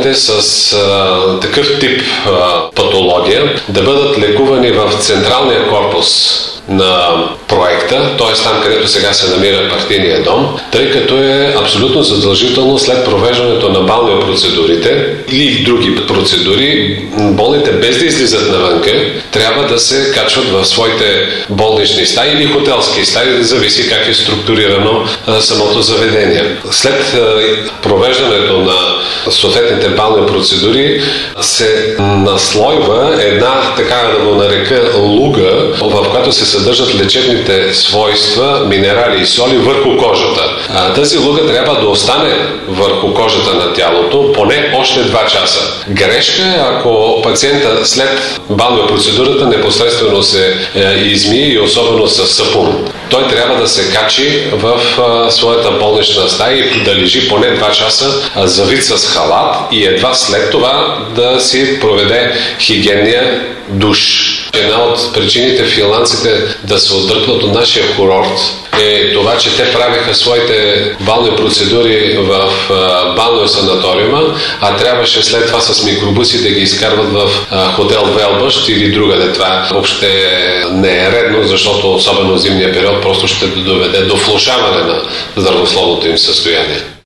болните с такъв тип патология да бъдат лекувани в централния корпус на проекта, т.е. там, където сега се намира партийния дом, тъй като е абсолютно задължително след провеждането на балнеопроцедурите или други процедури, болните без да излизат навънка, трябва да се качват в своите болнични стаи или хотелски стаи, зависи как е структурирано самото заведение. След провеждането на съответните бални процедури се наслойва една, така да го нарека, луга, в която се съдържат лечебните свойства, минерали и соли върху кожата. Тази луга трябва да остане върху кожата на тялото поне още 2 часа. Грешка е, ако пациента след балнеопроцедурата непосредствено се измие и особено с сапун. Той трябва да се качи в своята болнична стая и да лежи поне 2 часа завит с халат и едва след това да си проведе хигиенния душ. Една от причините финландците да се отдръпнат от нашия курорт е това, че те правиха своите бални процедури в балнеосанаториума, а трябваше след това с микробуси да ги изкарват в хотел Велбъщ или другаде. Това въобще не е редно, защото особено в зимния период просто ще доведе до влошаване на здравословното им състояние.